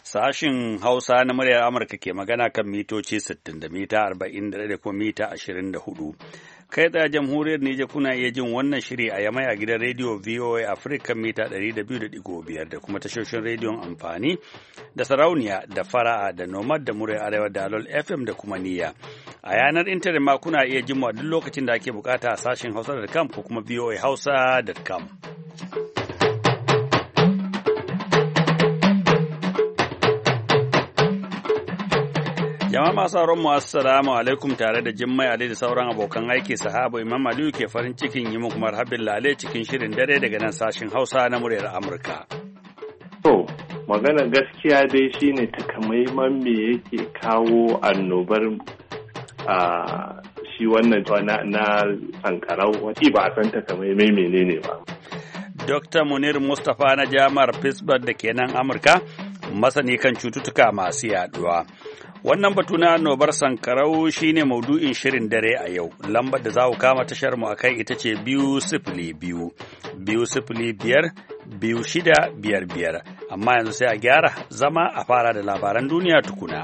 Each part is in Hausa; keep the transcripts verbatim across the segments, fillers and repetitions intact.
Sashin Hausa na muryar Amurka ke magana kan mitoci sittin da mita arba'in da kuma mita ashirin da hudu. Kai tsaye jamhuriyar Nijar kuna iya jin wannan shiri a yamai a gidan rediyo V O A Africa mita ɗari da biyu da ɗigo biyar da kuma tashoshin rediyon amfani da sarauniya da fara'a da nomad da muryar arewa da alol F M da kuma niyya. A yanar intanet ma kuna iya jin mu duk lokacin da ake bukata a sashin hausa dot com ko kuma V O A hausa dot com. Jama'a masu sauran mu assalamu alaikum tare da Jimmai Ali da sauran abokan aiki sahabo Imam Aliyu ke farin cikin yi muku marhabin lale cikin shirin dare daga nan sashin Hausa na muryar Amurka. To, magana gaskiya dai shine takamaiman me yake kawo annobar a shi wannan na, na sankarau wati ba a san takamaimai menene ba. Dokta Munir Mustapha na Jami'ar Pittsburgh da ke nan Amurka, masani kan cututtuka masu yaduwa. Wannan batu na annobar sankarau shine maudu'in shirin dare a yau. Lambar da za ku kama tashar mu akai ita ce biyu sifili biyu, biyu sifili biyar, biyu shida biyar biyar. Amma yanzu sai a gyara zama a fara da labaran duniya tukuna.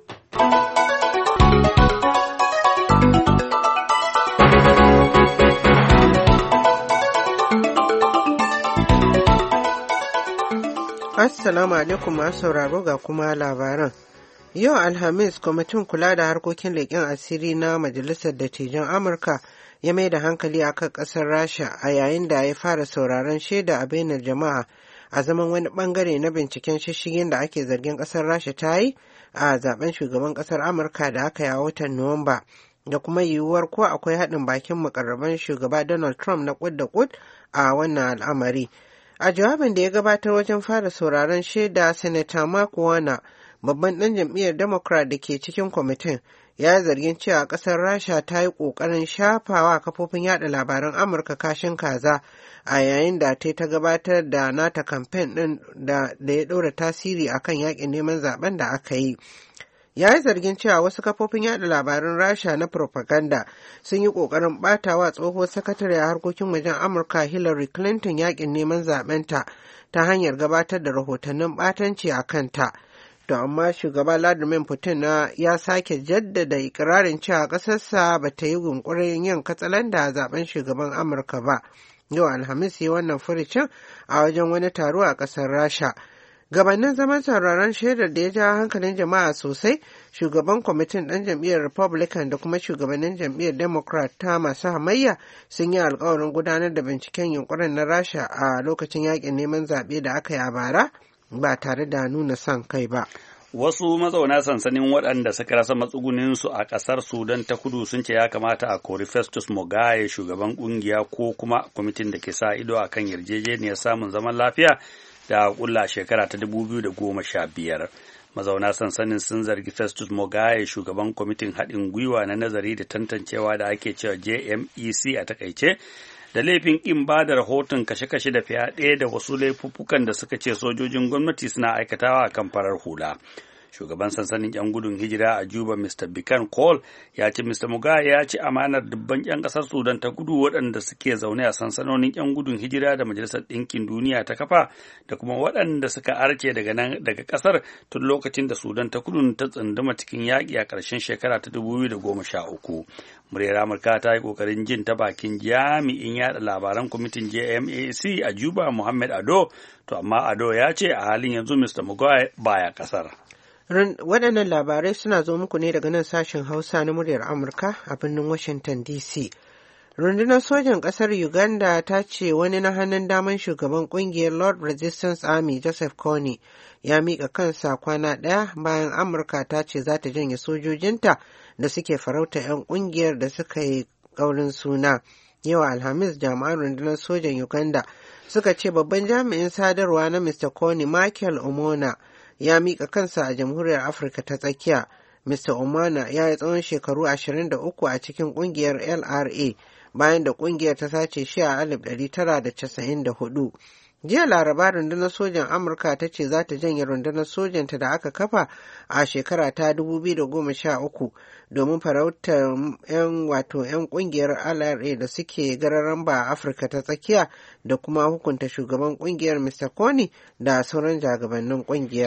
Assalamu alaikum masu sauraro ga kuma labaran. Yau Alhamis, kwamitin kula da harkokin leƙen asiri na Majalisar Dattijan Amurka ya mai da hankali a kan ƙasar Rasha a yayin da ya fara sauraron shaida a bainar jama'a a zaman wani ɓangare na binciken shishigin da ake zargin ƙasar Rasha ta yi a zaben shugaban ƙasar Amurka da aka yi a watan Nuwamba, da kuma yiwuwar ko akwai haɗin bakin mukarraban shugaba Donald Trump na kud da kud a wannan al'amari. A jawabin da ya gabatar wajen fara sauraron shaida, Senator Mark Warner, babban ɗan jam'iyyar Democrat da ke cikin kwamitin, ya yi zargin cewa ƙasar Rasha ta yi ƙoƙarin shafawa kafofin yada labaran Amurka kashin kaza a yayin da ta ta gabatar da nata kamfen ɗin da ya ɗora tasiri a kan yaƙin neman zaben da aka yi. Ya yi zargin cewa wasu kafofin yada labaran Rasha na propaganda sun yi ƙoƙarin ɓatawa tsohuwar sakatare a harkokin wajen Amurka Hillary Clinton yaƙin neman zabenta ta hanyar gabatar da rahotannin ɓatanci a kanta. To amma shugaba Vladimir Putin na ya sake jaddada ikirarin cewa ƙasarsa ba ta yi yunƙurin yin katsalanda a zaben shugaban Amurka ba. Yau Alhamis yi wannan furucin a wajen wani taro a ƙasar Rasha. Gabanin zaman sauraron shaidar da ya ja hankalin jama'a sosai, shugaban kwamitin ɗan jam'iyyar Republican da kuma shugabannin jam'iyyar Democrat ta masu hamayya sun yi alkawarin gudanar da binciken yunkurin na Rasha a lokacin yaƙin neman zaɓe da aka yi a bara, ba tare da nuna son kai ba. Wasu mazauna sansanin waɗanda suka rasa matsuguninsu a ƙasar Sudan ta kudu sun ce ya kamata a kori Festus Mogae, shugaban ƙungiya ko kuma kwamitin da ke sa ido a kan yarjejeniyar samun zaman lafiya da ƙulla shekara ta dubu biyu da goma sha biyar. Mazauna sansanin sun zargi Festus Mogae, shugaban kwamitin haɗin gwiwa na nazari da tantancewa da ake cewa J M E C a takaice, da laifin ƙin ba da rahoton kashe-kashe da fyaɗe da wasu laifuffukan da suka ce sojojin gwamnati suna aikatawa a kan farar hula. Shugaban sansanin 'yan gudun hijira a Juba, Mister Bikan Cole, ya ce Mister Mugabe ya ci amanar dubban 'yan ƙasar Sudan ta kudu waɗanda suke zaune a sansanonin 'yan gudun hijira da Majalisar Ɗinkin Duniya ta kafa, da kuma waɗanda suka arce daga nan daga ƙasar tun lokacin da Sudan ta kudu ta tsunduma cikin yaƙi a ƙarshen shekara ta dubu biyu da goma sha uku. Muryar Amurka ta yi ƙoƙarin jin ta bakin jami'in yaɗa labaran kwamitin J M A C a Juba, Muhammad Ado, to amma Ado ya ce a halin yanzu Mister Mugabe baya ƙasar. Waɗannan labarai suna zo muku ne daga nan sashen Hausa na muryar Amurka a birnin Washington D C. Rundunar sojan ƙasar Uganda ta ce wani na hannun daman shugaban ƙungiyar Lord Resistance Army Joseph Kony ya miƙa kansa kwana ɗaya bayan Amurka ta ce za ta janye sojojinta da suke farauta 'yan ƙungiyar da suka yi ƙaurin suna. Yau Alhamis, jami'an rundunar sojan Uganda suka ce babban jami'in sadarwa na Mister Kony, Michael Omona, ya miƙa kansa a jamhuriyar Afirka ta tsakiya. Mister Omona ya yi tsawon shekaru ashirin da uku a cikin ƙungiyar L R A bayan da ƙungiyar ta sace shi a alif ɗari tara da casa'in da hudu. Jiya Laraba, rundunar sojan Amurka ta ce za ta janye rundunar sojanta da aka kafa a shekara ta dubu biyu da goma sha uku domin farautar 'yan wato 'yan ƙungiyar L R A da suke gararan ba a Afirka ta tsakiya da kuma hukunta shugaban ƙungiyar Mister Kony da sauran jagabannin ƙungiyar.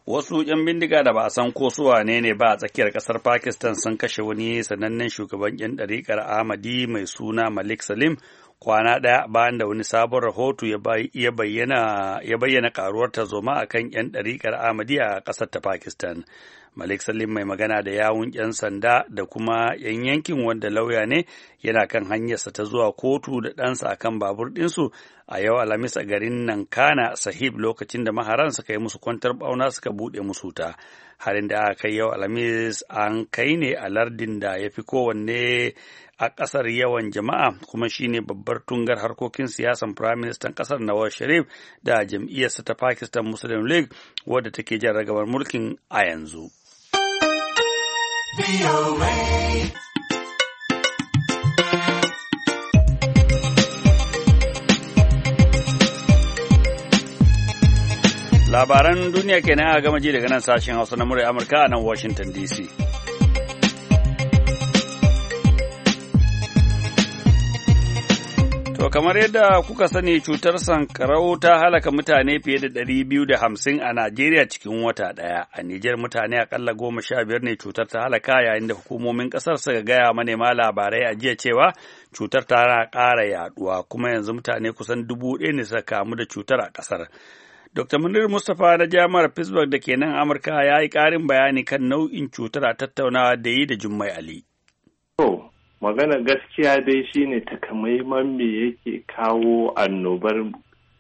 Wasu 'yan bindiga da ba a san ko su wane ne ba a tsakiyar ƙasar Pakistan sun kashe wani sanannen shugaban 'yan ɗariƙar Ahmadi mai suna Malik Salim kwana ɗaya bayan da wani sabon rahoto ya bayyana ya bayyana karuwar tarzoma a kan 'yan ɗariƙar Ahmadi a ƙasar ta Pakistan. Malik Salim mai magana da yawun 'yan sanda da kuma 'yan yankin wanda lauya ne yana kan hanyarsa ta zuwa kotu da ɗansa a kan babur ɗinsu a yau Alhamis a garin Nankana Sahib lokacin da maharan suka yi musu kwantar ɓauna suka buɗe musu wuta. Harin da aka kai yau Alhamis an kai ne a lardin da ya fi kowanne a ƙasar yawan jama'a kuma shine babbar tungar harkokin siyasan firaministan ƙasar Nawaz Sharif da jam'iyyarsa ta Pakistan Muslim League wadda take jan ragamar mulkin a yanzu. Labaran duniya kenan a gama ji daga nan sashen Hausa na muryar Amurka a nan Washington D C. To kamar yadda kuka sani cutar sankarau ta halaka mutane fiye da ɗari biyu da hamsin a Najeriya cikin wata ɗaya. A Nijar mutane akalla goma sha biyar ne cutar ta halaka yayin da hukumomin ƙasar suka gaya manema labarai a jiya cewa cutar ta ƙara yaɗuwa kuma yanzu mutane kusan dubu ɗaya ne suka kamu da cutar a ƙasar. Dokta Munir Mustapha na Jami'ar Pittsburgh da ke nan Amurka ya yi ƙarin bayani kan nau'in cutar a tattaunawa da yi da Jummai Ali. Magana gaskiya dai shine takamaiman me yake kawo annobar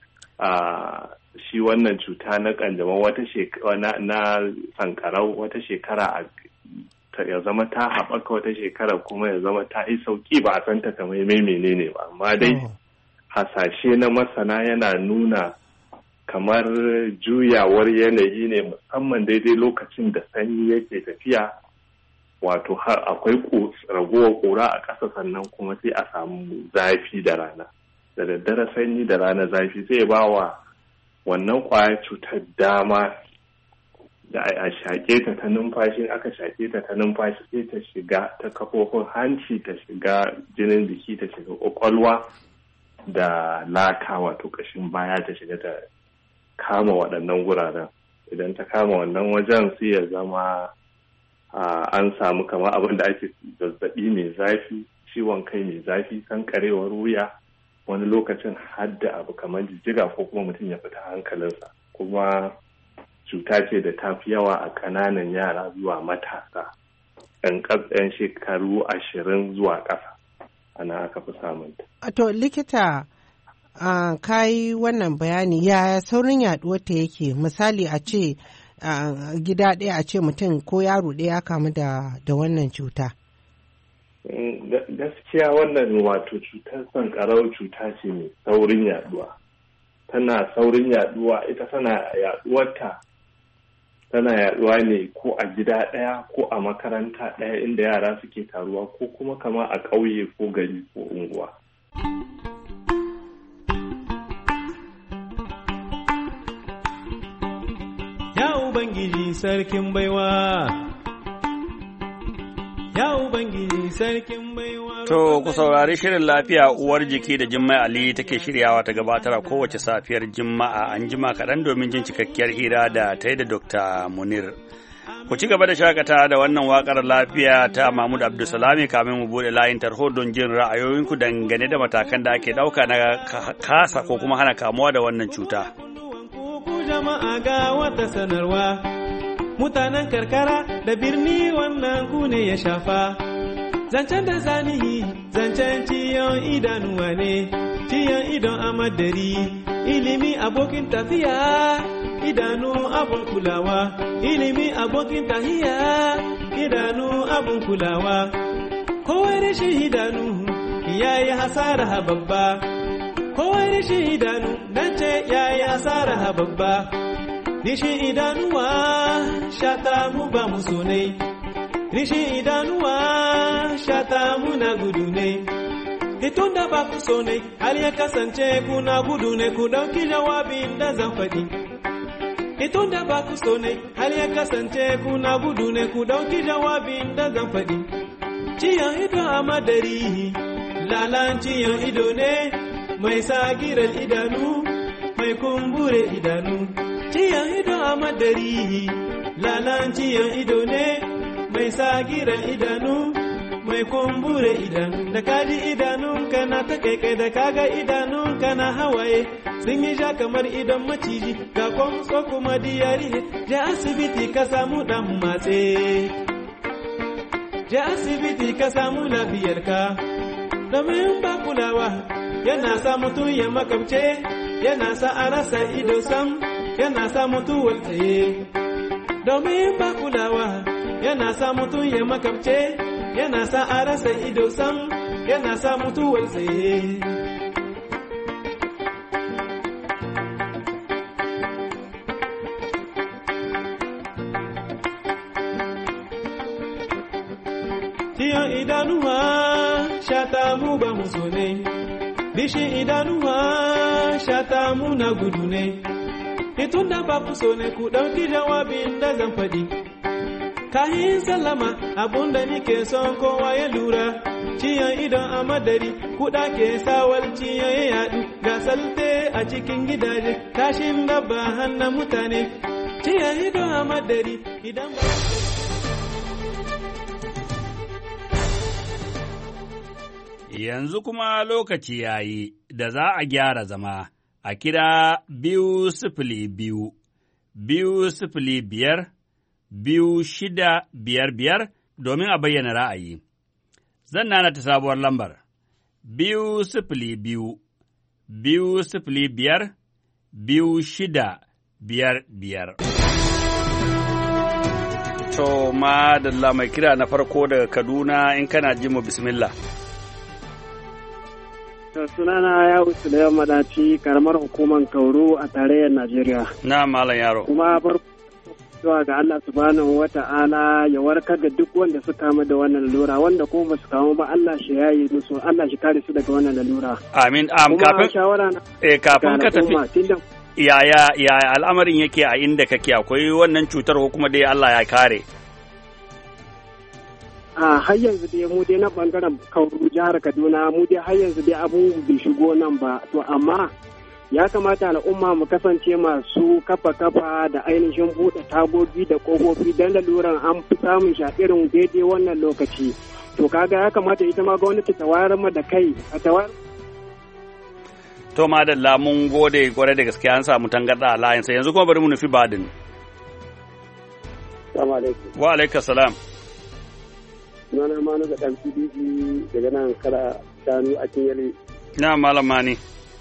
a shi wannan cuta na kanjamau wata shekara na sankarau wata shekara ya zama ta haɓaka wata shekara kuma ya zama ta yi sauki ba a san takamaimai menene ba amma dai hasashe na masana yana nuna kamar juyawar yanayi ne musamman daidai lokacin da sanyi yake tafiya wato har akwai ragowar ƙura a ƙasa sannan kuma sai a samu zafi da rana da daddare sanyi da rana zafi zai ba wa wannan ƙwayar cutar dama da a shaƙe ta ta numfashi aka shaƙe ta ta numfashi sai ta shiga ta kafofin hanci ta shiga jinin jiki ta shiga ƙwaƙwalwa da laka wato ƙashin baya ta shiga ta kama waɗannan guraren idan ta kama wannan wajen sai ya zama Uh, an samu kamar abin da ake zazzaɓi mai zafi ciwon kai mai zafi kankarewar wuya wani lokacin hadda abu kamar jijjiga ko kuma mutum ya fita hankalinsa kuma cuta ce da ta fi yawa a ƙananan yara zuwa matasa ɗan shekaru ashirin zuwa ƙasa ana aka fi samunta. To likita uh, ka yi wannan bayani ya saurin yaɗuwar ta yake misali a ce a uh, gida ɗaya a ce mutum ko yaro ɗaya ya kamu da, da wannan cuta? Gaskiya wannan wato cutar sankarau cuta ce mai saurin yaduwa. Tana saurin yaduwa ita tana yaduwarta tana yaduwa ne ko a gida ɗaya ko a makaranta ɗaya inda yara suke taruwa ko kuma kama a ƙauye ko gari ko unguwa. Ubangiji sarkin baiwa, ya Ubangiji sarkin baiwa. To, ku saurari shirin lafiya uwar jiki da Jummai Ali take shiryawa ta gabatar a kowace safiyar Juma'a an jima kaɗan domin jin cikakkiyar hira da ta yi da Dokta Munir. Ku ci gaba da shakata da wannan waƙar lafiya ta Mahmud Abdulsalami kamin mu buɗe layin tarho don jin ra'ayoyinku dangane da matakan da ake ɗauka na kasa ko kuma hana kamuwa da wannan cuta. Jama'a ga wata sanarwa, mutanen karkara da birni wannan ku ne ya shafa. Zancen da zanihi, zancen ciyon idanuwa ne, ciyon idon amadari, ilimi abokin tafiya, idanu abun kulawa, ilimi abokin tahiya, idanu abun kulawa. Kowai rashin idanu, yayi hasara babba. Kowai rishin idanu dan ce ya yi asara babba, rishin idanuwa shata mu ba mu so ne, rishin idanuwa shata mu na gudu ne, itun da ba ku so ne har ya kasance kuna gudu ne ku ɗauki jawabin da zan faɗi. Itun da ba ku so ne har ya kasance kuna gudu ne ku ɗauki jawabin da zan faɗi. Ciyon ido a madari, lalan ciyon ido ne. Mai sagirar idanu, mai kumbure idanu, ciyan ido a madari, lalan ciyan ido ne mai sagiran idanu, mai kumbure idanu, da kaji idanunka na ta kaikai da kaga idanunka na hawaye, sun yi ja kamar idon maciji, ga kwamso kuma diyari, je asibiti ka samu dan matse. Je asibiti ka samu lafiyarka, domin ba kulawa, yana sa mutum ya makamce, yana sa a rasa ido sam, yana sa mutuwar tsaye. Domin ba kulawa, yana sa mutum ya makamce, yana sa a rasa ido sam, yana sa mutuwar tsaye. Ciyon idanuwa shata mu ba mu so ne, bishin idanuwa shata mu na gudu ne, itun da ba ku so ne ku ɗauki jawabin da zan faɗi. Kahin sallama abun da nike son kowa ya lura, ciyon idon a madari kuɗa ke sawar ciyon ya yaɗu, ga salte a cikin gidaje, kashin dabba hannun mutane, ciyon idon a madari idan ba Yanzu kuma lokaci ya yi da za a gyara zama a kira biyu sifili biyu, biyu sifili biyar, biyu shida biyar biyar domin a bayyana ra'ayi. Zan nana ta sabuwar lambar, biyu sifili biyu, biyu sifili biyar, biyu shida biyar biyar. To, madalla mai kira na farko daga Kaduna in kana ji mu bismillah. Sunana ya wuce da yamma daci karamar hukumar Kauru a tarayyar Najeriya. Na malam yaro. Kuma farko zuwa ga Allah subhanahu wata'ala ya warkar da duk wanda suka kama da wannan lalura, wanda kuma ba su kama ba Allah shi yayi musu, Allah shi kare su daga wannan lalura. Amin. Am kafin eh kafin ka tafi. Yaya yaya al'amarin yake a inda kake, akwai wannan cutar ko kuma dai Allah ya kare? a har yanzu dai mu dai na bangaren Kauru jihar Kaduna mu dai har yanzu dai abun bai shigo nan ba, to amma ya kamata al'umma mu kasance masu kafa kafa da ainihin buɗe tagogi da ƙofofi don laluran an fi samun sha irin daidai wannan lokaci. To kaga ya kamata ita ma gwamnati ta wayar ma da kai a tawar. To madalla mun gode kwarai da gaske an samu tangarda a layinsa, yanzu kuma bari mu nufi Badin. Assalamu alaikum. Wa alaikum salam. Sunana Manu ga ɗan P D P daga nan kala shanu a Kinyale. Na malam Mani.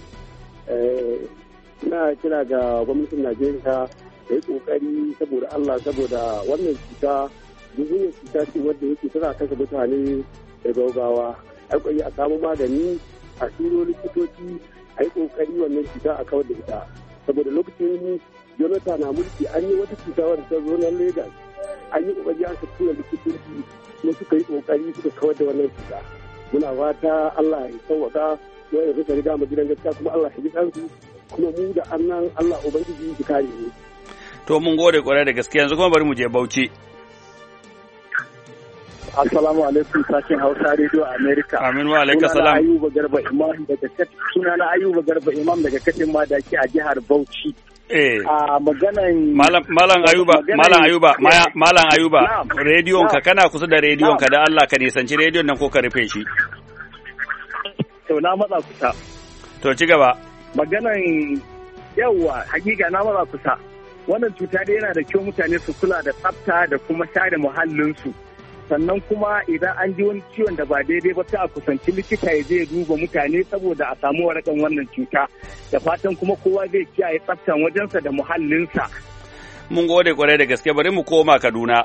Ina kira ga gwamnatin Najeriya da yi kokari saboda Allah saboda wannan cuta duniya cuta ce wadda yake tana kashe mutane da gaugawa. Ai kokari a samu magani a turo likitoci, ai kokari wannan cuta a kawar da ita. Saboda lokacin Jonathan na mulki an yi wata cuta wadda ta zo na Lagos. An yi kokari aka tura likitoci kuma suka yi kokari suka kawar da wannan cuta. Muna fata Allah ya sauwaka wanda suka riga mu gidan gaskiya kuma Allah ya ji kansu kuma mu da annan Allah ubangiji ya kare mu. To mun gode kwarai da gaskiya, yanzu kuma bari mu je Bauchi. Assalamu alaikum sashen Hausa Radio America. Amin wa alaikum salam. Sunana Ayuba Garba Imam daga Sunana Ayuba Garba Imam daga Katin Madaki a jihar Bauchi. Eh. A maganan Malam Malam Ayuba, Malam Ayuba, Malam Ayuba, rediyon ka kana kusa da rediyon ka da Allah ka nisanci rediyon nan ko ka rufe shi. To na matsa kusa. To ci gaba. Maganan yawa hakika na matsa kusa. Wannan cuta dai yana da kyau mutane su kula da tsafta da kuma share muhallinsu. Sannan kuma idan an ji wani ciwon da ba daidai ba sai a kusanci likita ya je duba mutane saboda a samu warakan wannan cuta. Da fatan kuma kowa zai kiyaye tsaftan wajensa da muhallinsa. Mun gode kwarai da gaske, bari mu koma Kaduna.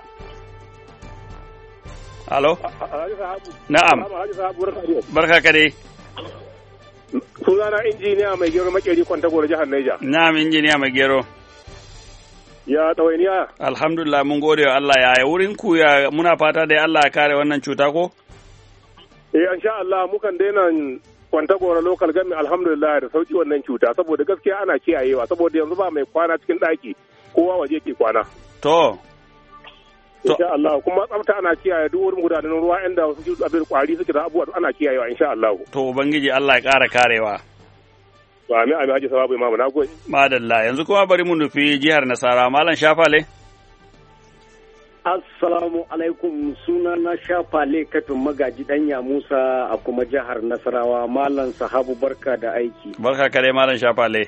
Halo? Na'am. Barka ka dai. Sunana injiniya mai gero makeri Kwantagoro jihar Niger. Na'am injiniya mai gero. Ya ɗawainiya. Alhamdulillah mun gode wa Allah, ya wurin ku ya muna fata da Allah ya kare wannan cuta ko? Eh insha Allah mukan daina Kwantagoro local government alhamdulillah da sauki wannan cuta saboda gaskiya ana kiyayewa saboda yanzu ba mai kwana cikin ɗaki kowa waje ke kwana. To. Insha Allah kuma tsafta ana kiyaye duk wurin gudanar ruwa inda wasu abin kwari suke da abubuwa ana kiyayewa insha Allah. To ubangiji Allah ya ƙara karewa. To amin amin Haji Sababu Imamu na gode. Madalla yanzu kuma bari mu nufi jihar Nasara Malam Shafale. Assalamu alaikum suna na Shafale Katun Magaji Danya Musa a kuma jihar Nasarawa. Malam Sahabu barka da aiki. Barka kare Malam Shafale.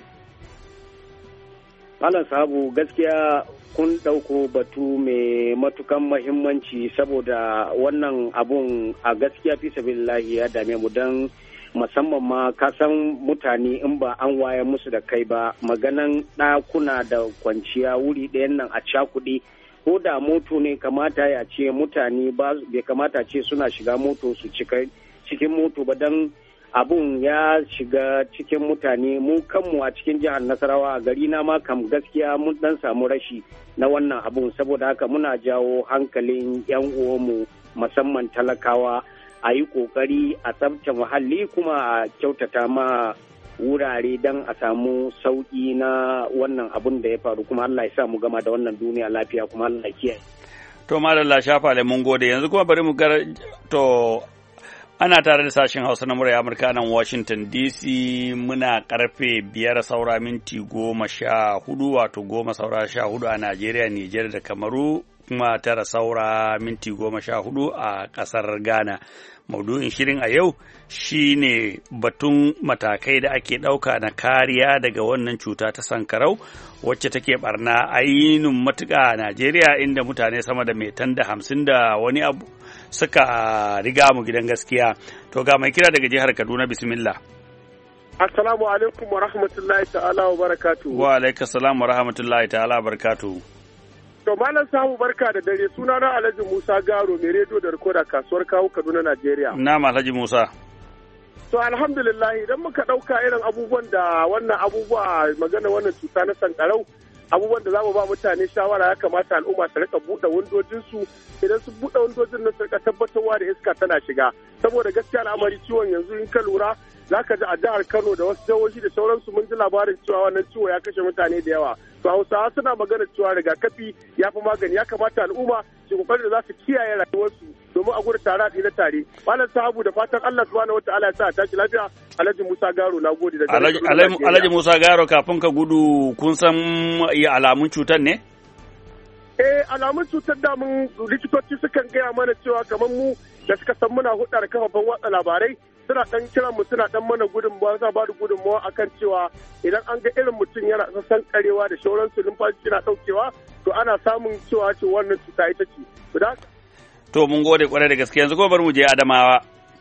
Malam Sahabu gaskiya kun ɗauko batu mai matukan mahimmanci saboda wannan abun a gaskiya fi sabilillahi ya dame mu don musamman ma kasan mutane in ba an waye musu da kai ba maganan ɗakuna da kwanciya wuri ɗayan nan a cakuɗi ko da moto ne kamata ya ce mutane ba bai kamata ce suna shiga moto su cika cikin moto ba don abun ya shiga cikin mutane mu kanmu a cikin jihar Nasarawa a gari na ma kam gaskiya mun dan samu rashi na wannan abun saboda haka muna jawo hankalin yan uwanmu musamman talakawa a yi kokari a tsabtace muhalli kuma a kyautata ma wurare don a samu sauki na wannan abun da ya faru kuma Allah ya sa mu gama da wannan duniya lafiya kuma Allah ya kiyaye. To madalla Shafale mun gode yanzu kuma bari mu gar to ana tare da sashen Hausa na murya Amurka nan Washington D C muna karfe biyar saura minti goma sha hudu wato goma saura sha hudu a Najeriya, Nijar da Kamaru kuma tara saura minti goma sha hudu a ƙasar Ghana. Maudu'in shirin a yau shine batun matakai da ake ɗauka na kariya daga wannan cuta ta sankarau wacce take barna ainihin matuƙa a Najeriya inda mutane sama da metan da hamsin da wani abu suka riga mu gidan gaskiya. To ga mai kira daga jihar Kaduna bismillah. Assalamu alaikum wa rahmatullahi ta'ala wa barakatuhu. Wa alaikum salam wa rahmatullahi ta'ala wa barakatuhu. To Malam Samu barka da dare suna na Alhaji Musa Garo mai rediyo da rikoda kasuwar kawo Kaduna Najeriya. Na Alhaji Musa. To alhamdulillah idan muka ɗauka irin abubuwan da wannan abubuwa magana wannan cuta na sankarau abubuwan da za mu ba mutane shawara ya kamata al'umma su rika buɗe windojinsu idan su buɗe windojin nan su rika tabbatarwa da iska tana shiga saboda gaskiya al'amari ciwon yanzu in ka lura za ka ji a jihar Kano da wasu jihohi da sauransu mun ji labarin cewa wannan ciwo ya kashe mutane da yawa to Hausawa suna magana cewa rigakafi ya fi magani ya kamata al'umma su kokari da za su kiyaye rayuwarsu domin a gudu tare a tsira tare Malam Sahabu da fatan Allah subhanahu wataala ya sa a tashi lafiya Alhaji Musa Garo na gode da Alhaji Musa Garo kafin ka gudu kun san alamun cutar ne? Eh alamun cutar da mun likitoci sukan gaya mana cewa kamar mu da suka san muna hudda da kafafen watsa labarai suna dan kiran mu suna dan mana gudunmawa sa ba da gudunmawa akan cewa idan an ga irin mutum yana sassan karewa da shauransu numfashi yana daukewa to ana samun cewa ce wannan cuta ita ce. To mun gode kwarai da gaske yanzu ko bar mu je Adamawa.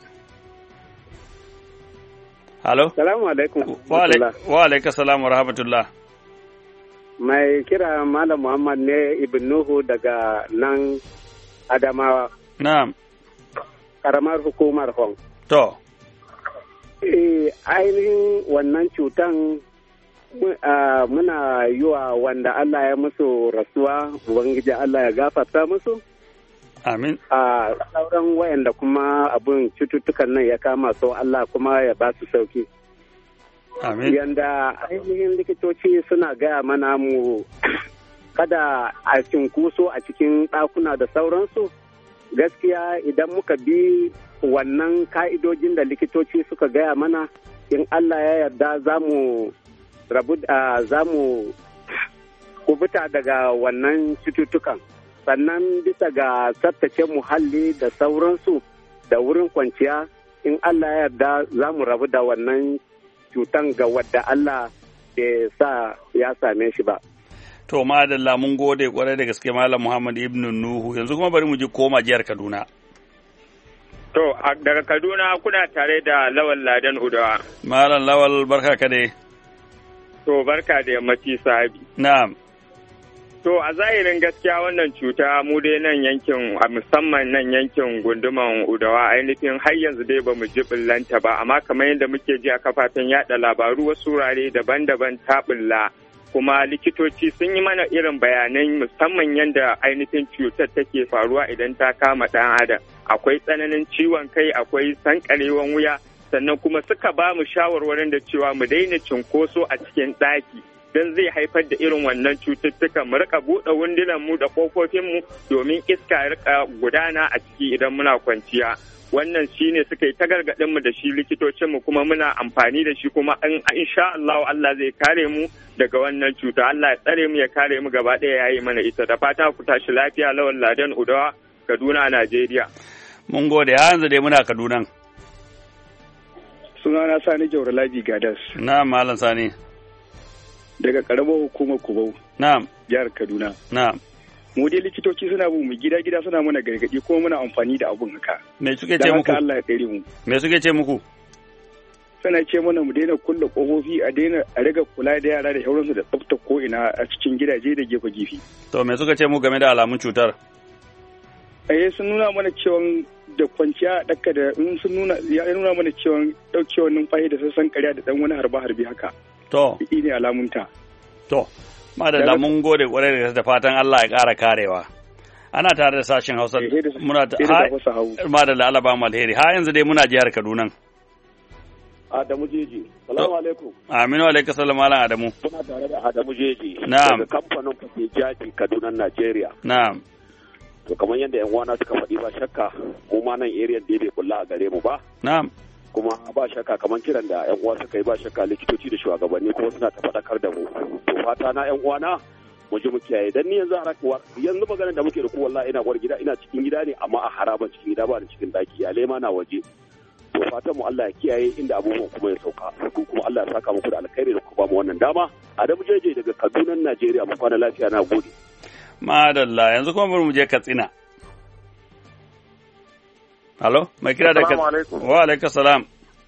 Halo? Salamu alaikum. Wa alaikum salam wa rahmatullah. Mai kira Malam Muhammad ne Ibn Nuhu daga nan Adamawa. Na'am. Karamar hukumar Hong. To. Eh, ainihin wannan cutan uh, muna yi wa wanda Allah ya musu rasuwa, Ubangiji Allah ya gafarta musu. Amin. A uh, sauran wayanda kuma abin cututtukan nan ya kama so Allah kuma ya ba su sauki. Amin. Yanda ainihin likitoci suna gaya mana mu kada a cinkuso a cikin ɗakuna da sauransu. Gaskiya idan muka bi wannan ka'idojin da likitoci suka gaya mana in Allah ya yarda za mu rabu za mu kubuta daga wannan cututtukan. Sannan bisa ga tsaftace muhalli da sauransu da wurin kwanciya in Allah ya yarda za mu rabu da wannan cutan ga wadda Allah bai sa ya same shi ba. To madalla mun gode kwarai da gaske Malam Muhammad Ibn Nuhu yanzu kuma bari mu ji koma jihar Kaduna. To daga Kaduna kuna tare da Lawal Ladan Udawa. Malam Lawal barka ka dai. To barka da yammaci sahabi. Na'am. To a zahirin gaskiya wannan cuta mu dai nan yankin a musamman nan yankin gunduman Udawa ainihin har yanzu dai bamu ji bullanta ba amma kamar yadda muke ji a kafafen yada labaru wasu wurare daban-daban ta bulla kuma likitoci sun yi mana irin bayanai musamman yadda ainihin cutar take faruwa idan ta kama ɗan adam akwai tsananin ciwon kai akwai sankarewan wuya sannan kuma suka ba mu shawarwarin da cewa mu daina cinkoso a cikin ɗaki don zai haifar da irin wannan cututtuka mu rika buɗe wundunan mu da kofofin mu domin iska rika gudana a ciki idan muna kwanciya wannan shine suka yi ta gargaɗin mu da shi likitocin mu kuma muna amfani da shi kuma in insha Allah Allah zai kare mu daga wannan cuta. Allah ya tsare mu ya kare mu gaba ɗaya yayi mana ita. Da fata ku tashi lafiya. Lawan Ladan Udawa, Kaduna, Najeriya. Mun gode. Yanzu dai muna Kaduna. Sunana Sani Jauro Labi Gadas. Na'am Malam Sani. Daga karamar hukumar Kubau. Na'am. Jihar Kaduna. Na'am. Mu dai likitoci suna bu mu gida gida suna mana gargadi kuma muna amfani da abun haka. Me suke ce muku? Allah ya tsare mu. Me suke ce muku? Suna ce mana mu daina kulle kofofi, a daina a riga kula da yara da sauransu da tsafta ko ina a cikin gidaje da gefe gefe. To me suka ce muku game da alamun cutar? Eh sun nuna mana cewa da kwanciya daka da in sun nuna ya nuna mana cewa daukewar numfashi da sassan kariya da dan wani harba harbi haka. To. Shi ne alamunta. To. Madalla mun gode kwarai da fatan Allah ya ƙara karewa. Ana tare da sashen Hausa muna ta Madalla Allah ba mu alheri. Ha yanzu dai muna jihar Kaduna. Adamu Jeji. Salamu alaikum. Aminu alaikum salam Malam Adamu. Muna tare da Adamu Jeji. Na'am. Daga kamfanin Fate Jaji Kaduna Najeriya. Na'am. To kamar yadda yan uwana suka faɗi ba shakka mu ma nan area da bai kulla a gare mu ba. Na'am. Kuma ba shakka kamar kiran da yan uwa suka yi ba shakka likitoci da shugabanni kuma suna ta faɗakar da mu. To fata na yan uwana mu ji mu kiyaye dan ni yanzu harakuwa yanzu maganar da muke da ku wallahi ina gwar gida ina cikin gida ne amma a haraban cikin gida ba ni cikin daki ya lema na waje. To fatan mu Allah ya kiyaye inda abubuwan kuma ya sauka ku kuma Allah ya saka muku da alkhairi da ku ba mu wannan dama. Adamu Jeje daga Kaduna Najeriya mu kwana lafiya na gode. Madalla yanzu kuma bari mu je Katsina. Halo, mai kira da Katsina. Wa alaikum salam.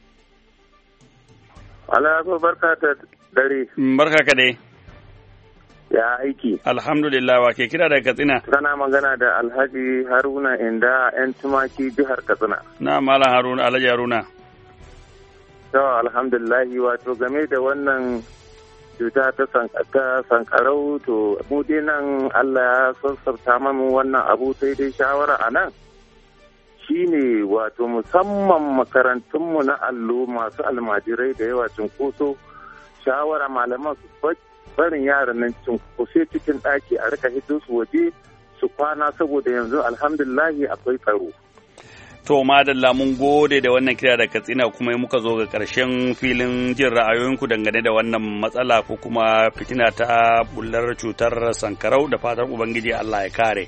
Alaikum barka da dare. Barka ka dai. Ya aiki. Alhamdulillah, wa ke kira da Katsina. Kana magana da Alhaji Haruna Inda yan tumaki jihar Katsina. Na Malam Haruna, Alhaji Haruna. To alhamdulillah wato game da wannan cuta ta sankarau to mu dai nan Allah ya sassarta mamu wannan abu sai dai shawara a nan shine wato musamman makarantunmu na allo masu almajirai da yawa cinkoso shawara malaman su barin yaran nan cinkoso cikin ɗaki a rika hito su waje su kwana saboda yanzu alhamdulillahi akwai tsaro. To madalla mun gode da wannan kira da Katsina kuma muka zo ga ƙarshen filin jin ra'ayoyinku dangane da wannan matsala ko kuma fitina ta bullar cutar sankarau da fatan Ubangiji Allah ya kare.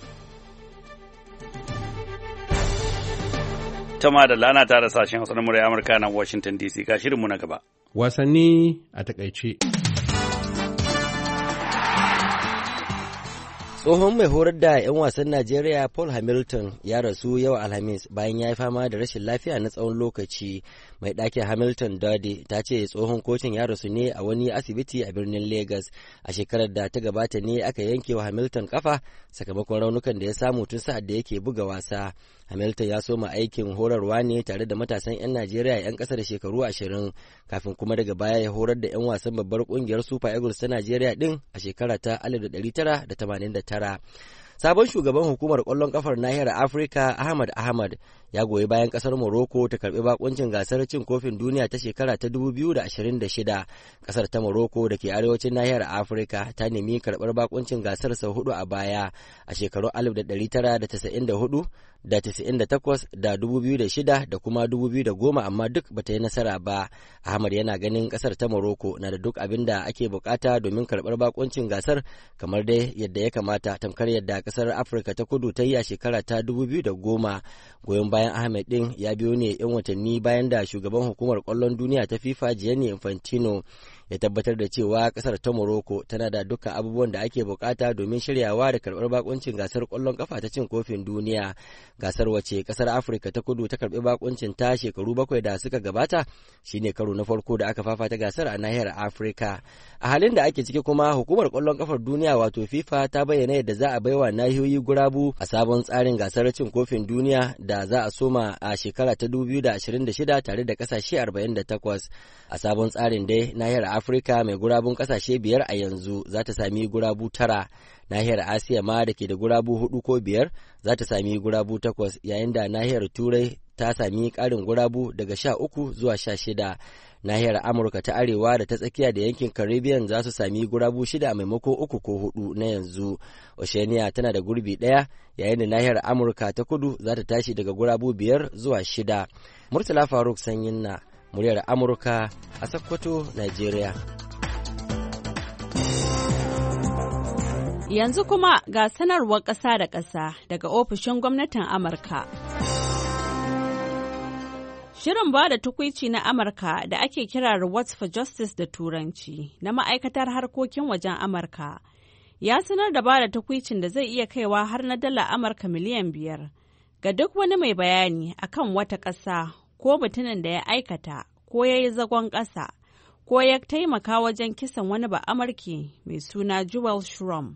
Ta madalla ana tare sashen Hausa na murai Amurka na Washington D C ga shirinmu na gaba. Wasanni a takaice. Tsohon mai horar da 'yan wasan Najeriya Paul Hamilton ya rasu yau Alhamis bayan ya yi fama da rashin lafiya na tsawon lokaci. Mai ɗakin Hamilton Dode ta ce tsohon kocin ya rasu ne a wani asibiti a birnin Lagos. A shekarar da ta gabata ne aka yanke wa Hamilton kafa sakamakon raunukan da ya samu tun sa'ad da yake buga wasa. Hamilton ya soma aikin horarwa ne tare da matasan 'yan Najeriya 'yan ƙasa da shekaru ashirin kafin kuma daga baya ya horar da 'yan wasan babbar ƙungiyar Super Eagles ta Najeriya ɗin a shekara ta alif da ɗari tara da tamanin da tara. Sabon shugaban hukumar ƙwallon ƙafar nahiyar Afirka Ahmad Ahmad ya goyi bayan ƙasar Morocco ta karɓi bakuncin gasar cin kofin duniya ta shekara ta dubu biyu da ashirin da shida. Ƙasar ta Morocco da ke arewacin nahiyar Afirka ta nemi karɓar bakuncin gasar sau hudu a baya a shekarun alif da ɗari tara da tasa'in da hudu da tasa'in da takwas da dubu biyu da shida da kuma dubu biyu da goma amma duk bata yi nasara ba. Ahmad yana ganin ƙasar ta Morocco na da duk abin da ake bukata domin karɓar bakuncin gasar kamar dai yadda ya kamata tamkar yadda ƙasar Afirka ta kudu ta yi a shekara ta dubu biyu da goma. Goyon bayan Ahmed din ya biyo ne 'yan watanni bayan da shugaban hukumar ƙwallon duniya ta FIFA Gianni Infantino ya tabbatar da cewa kasar ta Morocco tana da dukkan abubuwan da ake bukata domin shiryawa da karɓar bakuncin gasar ƙwallon kafa ta cin kofin duniya. Gasar wace kasar Afirka ta kudu ta karɓi bakuncin ta shekaru bakwai da suka gabata shine karo na farko da aka fafata gasar a nahiyar Afirka. A halin da ake ciki kuma hukumar ƙwallon kafar duniya wato FIFA ta bayyana yadda za a baiwa nahiyoyi gurabu a sabon tsarin gasar cin kofin duniya da za a soma a shekara ta dubu biyu da ashirin da shida tare da kasashe arba'in da takwas. A sabon tsarin dai nahiyar Afirka mai gurabun ƙasashe biyar a yanzu za ta sami gurabu tara. Nahiyar Asiya ma da ke da gurabu hudu ko biyar za ta sami gurabu takwas, yayin da nahiyar Turai ta sami ƙarin gurabu daga sha uku zuwa sha shida. Nahiyar Amurka ta Arewa da ta tsakiya da yankin Caribbean za su sami gurabu shida maimako uku ko hudu na yanzu. Oceania tana da gurbi ɗaya, yayin da nahiyar Amurka ta Kudu za ta tashi daga gurabu biyar zuwa shida. Murtala Faruk Sanyin na muryar Amurka a Sokoto, Najeriya. Yanzu kuma ga sanarwar ƙasa da ƙasa daga ofishin gwamnatin Amurka. Shirin ba da tukwici na Amurka da ake kira Rewards for Justice da Turanci na ma'aikatar harkokin wajen Amurka ya sanar da ba da tukwicin da zai iya kaiwa har na dala Amurka miliyan biyar ga duk wani mai bayani akan wata ƙasa ko mutumin da ya aikata ko ya yi zagon ƙasa ko ya taimaka wajen kisan wani ba Amurki mai suna Joel Shrum.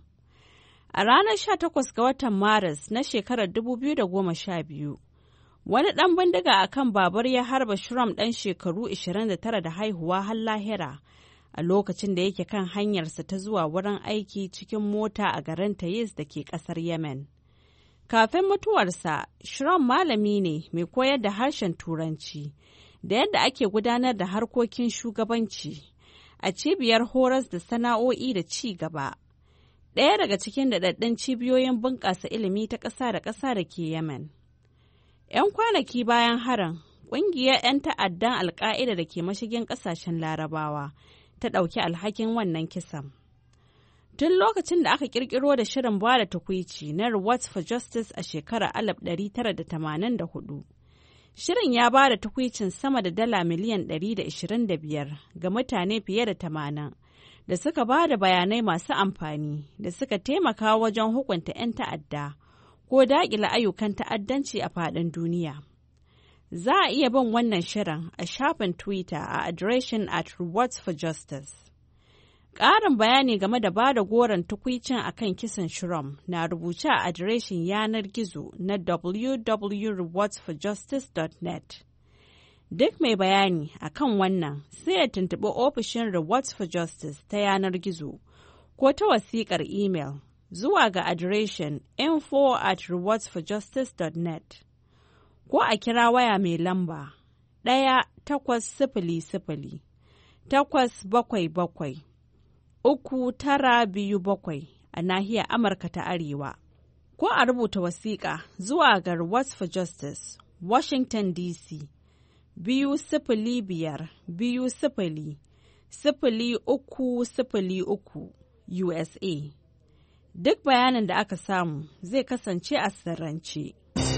A ranar sha takwas ga watan Maris na shekarar dubu biyu da goma sha biyu, wani ɗan bindiga a kan babur ya harba Shrum ɗan shekaru ashirin da tara da haihuwa har lahira a lokacin da yake kan hanyarsa ta zuwa wurin aiki cikin mota a garin Taiz da ke ƙasar Yemen. Kafin mutuwarsa, Shrum malami ne mai koyar da harshen Turanci da yadda ake gudanar da harkokin shugabanci a cibiyar horas da sana'o'i da ci gaba. Ɗaya daga cikin daɗaɗɗun cibiyoyin bunƙasa ilimi ta ƙasa da ƙasa da ke Yemen. ‘Yan kwanaki bayan harin, ƙungiyar ‘yan ta'addan Alƙa'ida da ke mashigin ƙasashen Larabawa ta ɗauki alhakin wannan kisan. Tun lokacin da aka ƙirƙiro da shirin ba da tukwici na Rewards for Justice a shekarar alif ɗari tara da tamanin da hudu, shirin ya ba da tukwicin sama da dala miliyan ɗari da ashirin da biyar ga mutane fiye da tamanin. Da suka ba da bayanai masu amfani da suka taimaka wajen hukunta 'yan ta'adda ko daƙila ayyukan ta'addanci a faɗin duniya. Za a iya bin wannan shirin a shafin Twitter a adireshin at Rewards for Justice. Ƙarin bayani game da ba da goron tukwicin a kan kisan Shrum na rubuce a adireshin yanar gizo na w w w dot rewards for justice dot net. Duk mai bayani a kan wannan sai ya tuntuɓi ofishin Rewards for Justice ta yanar gizo ko ta wasiƙar imel zuwa ga adireshin info at rewards for justice dot net ko a kira waya mai lamba ɗaya takwas sifili sifili takwas bakwai bakwai uku tara biyu bakwai a nahiyar Amurka ta Arewa, ko a rubuta wasiƙa zuwa ga Rewards for Justice, Washington D C biyu sifili biyar biyu sifili sifili uku sifili uku U S A. Duk bayanin da aka samu zai kasance a sirrance.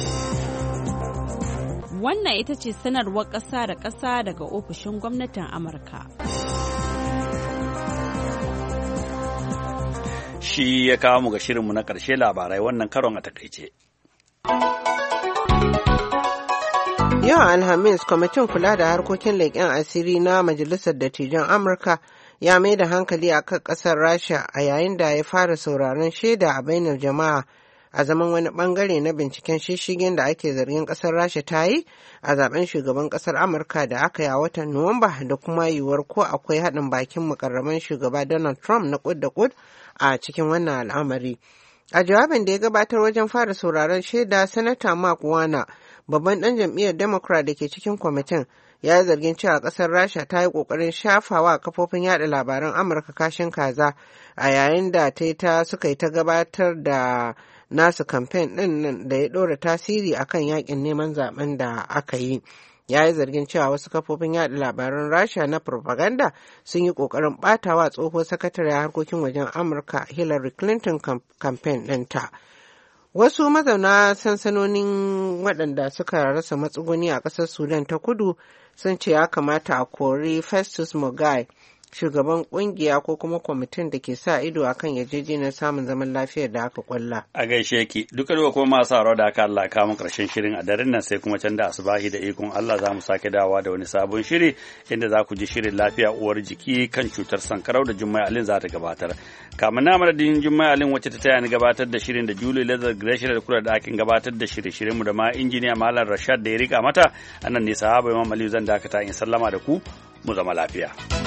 Wannan ita ce sanarwar ƙasa da ƙasa daga ofishin gwamnatin Amurka. Shi ya kawo mu ga shirinmu na ƙarshe, labarai wannan karon a takaice. Yau Alhamis, kwamitin kula da harkokin leƙen asiri na Majalisar Dattijan Amurka ya mai da hankali a kan ƙasar Rasha a yayin da ya fara sauraron shaida a bainar jama'a a zaman wani bangare na binciken shishigin da ake zargin ƙasar Rasha ta yi a zaben shugaban ƙasar Amurka da aka yi a watan Nuwamba, da kuma yiwuwar ko akwai haɗin bakin mukarraban shugaba Donald Trump na kud da kud a cikin wannan al'amari. A jawabin da ya gabatar wajen fara sauraron shaida, Sanata Mark Warner, babban ɗan jam'iyyar Democrat da ke cikin kwamitin, ya yi zargin cewa ƙasar Rasha ta yi ƙoƙarin shafawa kafofin yada labaran Amurka kashin kaza a yayin da ta yi ta suka yi ta gabatar da nasu kamfen ɗin da ya ɗora tasiri akan yakin neman zaben da aka yi. Ya yi zargin cewa wasu kafofin yada labaran Rasha na propaganda sun yi ƙoƙarin ɓatawa tsohuwar sakatare harkokin wajen Amurka Hillary Clinton kamfen ɗinta. Wasu mazauna sansanonin waɗanda suka rasa matsuguni a ƙasar Sudan ta kudu sun ce ya kamata a kori Festus Mogae, shugaban ƙungiya ko kuma kwamitin da ke sa ido akan yarjejeniyar samun zaman lafiyar da aka kulla. A gaishe ki, duka duka kuma masu haro da aka Allah kamun ƙarshen shirin a daren nan, sai kuma can da asubahi da ikon Allah za mu sake dawowa da wani sabon shiri inda za ku ji shirin lafiya uwar jiki kan cutar sankarau da Jummai Alin za ta gabatar. Kamun na madadin Jummai Alin wacce ta taya ni gabatar da shirin da Julie Leather Gresham da kula da ɗakin gabatar da shirye-shiryen mu da ma injiniya Malam Rashad da ya rika mata, anan ne sahaba Imam Aliyu zan dakata in sallama da ku, mu zama lafiya.